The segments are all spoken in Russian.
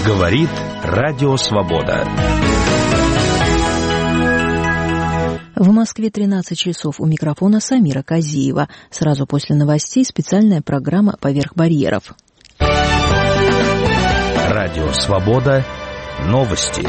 Говорит Радио Свобода. В Москве 13 часов. У микрофона Самира Казиева. Сразу после новостей специальная программа «Поверх барьеров». Радио Свобода. Новости.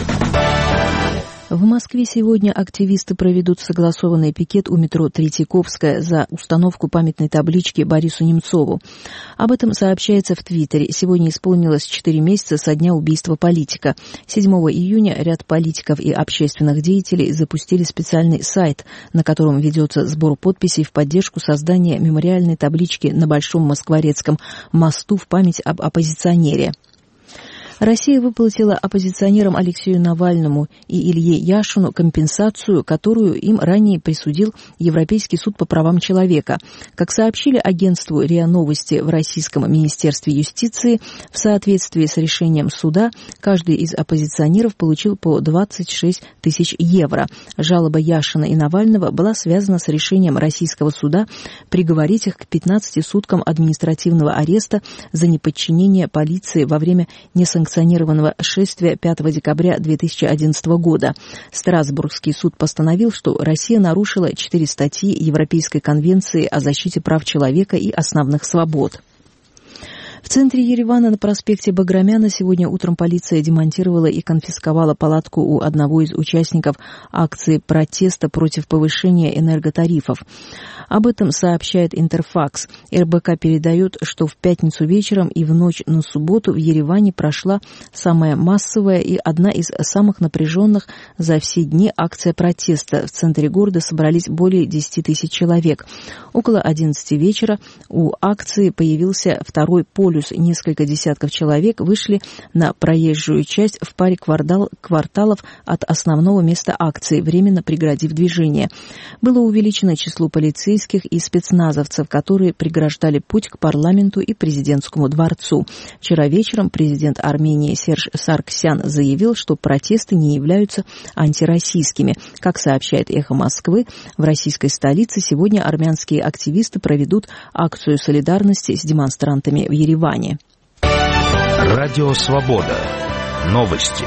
В Москве сегодня активисты проведут согласованный пикет у метро Третьяковская за установку памятной таблички Борису Немцову. Об этом сообщается в Твиттере. Сегодня исполнилось 4 месяца со дня убийства политика. 7 июня ряд политиков и общественных деятелей запустили специальный сайт, на котором ведется сбор подписей в поддержку создания мемориальной таблички на Большом Москворецком мосту в память об оппозиционере. Россия выплатила оппозиционерам Алексею Навальному и Илье Яшину компенсацию, которую им ранее присудил Европейский суд по правам человека. Как сообщили агентству РИА Новости в Российском Министерстве юстиции, в соответствии с решением суда, каждый из оппозиционеров получил по 26 тысяч евро. Жалоба Яшина и Навального была связана с решением российского суда приговорить их к 15 суткам административного ареста за неподчинение полиции во время несанкционированного шествия 5 декабря 2011 года. Страсбургский суд постановил, что Россия нарушила 4 статьи Европейской конвенции о защите прав человека и основных свобод. В центре Еревана на проспекте Баграмяна сегодня утром полиция демонтировала и конфисковала палатку у одного из участников акции протеста против повышения энерготарифов. Об этом сообщает Интерфакс. РБК передает, что в пятницу вечером и в ночь на субботу в Ереване прошла самая массовая и одна из самых напряженных за все дни акция протеста. В центре города собрались более 10 тысяч человек. Около 11 вечера у акции появился второй полюс. Несколько десятков человек вышли на проезжую часть в паре кварталов от основного места акции, временно преградив движение. Было увеличено число полицейских и спецназовцев, которые преграждали путь к парламенту и президентскому дворцу. Вчера вечером президент Армении Серж Сарксян заявил, что протесты не являются антироссийскими. Как сообщает «Эхо Москвы», в российской столице сегодня армянские активисты проведут акцию солидарности с демонстрантами в Ереване. Радио Свобода. Новости.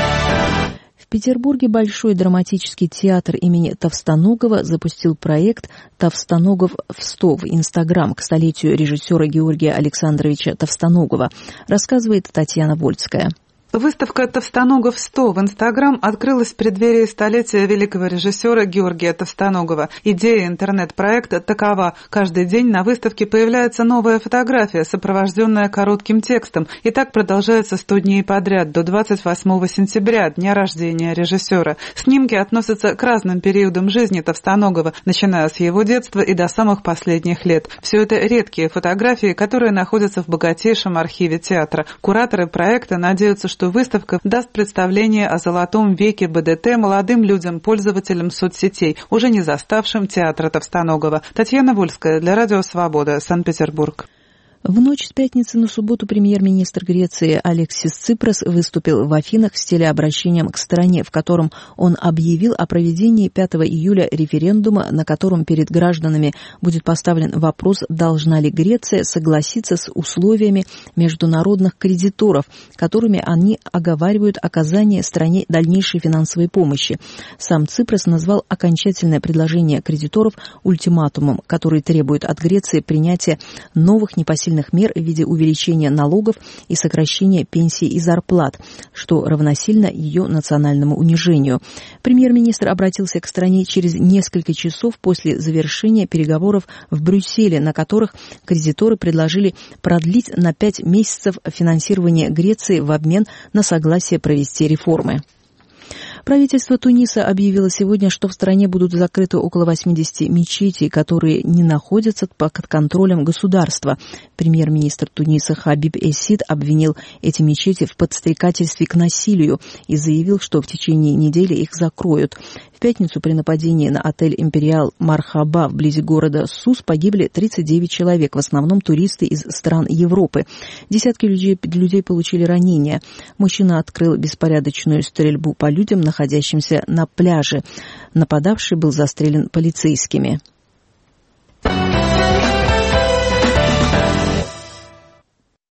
В Петербурге Большой драматический театр имени Товстоногова запустил проект «Товстоногов в 100» в Инстаграм к столетию режиссера Георгия Александровича Товстоногова, рассказывает Татьяна Вольская. Выставка «Товстоногов 100» в Инстаграм открылась в преддверии столетия великого режиссера Георгия Товстоногова. Идея интернет-проекта такова. Каждый день на выставке появляется новая фотография, сопровожденная коротким текстом. И так продолжается 100 дней подряд, до 28 сентября, дня рождения режиссера. Снимки относятся к разным периодам жизни Товстоногова, начиная с его детства и до самых последних лет. Все это редкие фотографии, которые находятся в богатейшем архиве театра. Кураторы проекта надеются, что выставка даст представление о золотом веке БДТ молодым людям, пользователям соцсетей, уже не заставшим театра Товстоногова. Татьяна Вольская для Радио Свобода, Санкт-Петербург. В ночь с пятницы на субботу премьер-министр Греции Алексис Ципрас выступил в Афинах с телеобращением к стране, в котором он объявил о проведении 5 июля референдума, на котором перед гражданами будет поставлен вопрос, должна ли Греция согласиться с условиями международных кредиторов, которыми они оговаривают оказание стране дальнейшей финансовой помощи. Сам Ципрас назвал окончательное предложение кредиторов ультиматумом, который требует от Греции принятия новых непосильных мер в виде увеличения налогов и сокращения пенсий и зарплат, что равносильно ее национальному унижению. Премьер-министр обратился к стране через несколько часов после завершения переговоров в Брюсселе, на которых кредиторы предложили продлить на 5 месяцев финансирование Греции в обмен на согласие провести реформы. Правительство Туниса объявило сегодня, что в стране будут закрыты около 80 мечетей, которые не находятся под контролем государства. Премьер-министр Туниса Хабиб Эссид обвинил эти мечети в подстрекательстве к насилию и заявил, что в течение недели их закроют. В пятницу при нападении на отель «Империал Мархаба» вблизи города Сус погибли 39 человек, в основном туристы из стран Европы. Десятки людей получили ранения. Мужчина открыл беспорядочную стрельбу по людям, находящимся на пляже. Нападавший был застрелен полицейскими.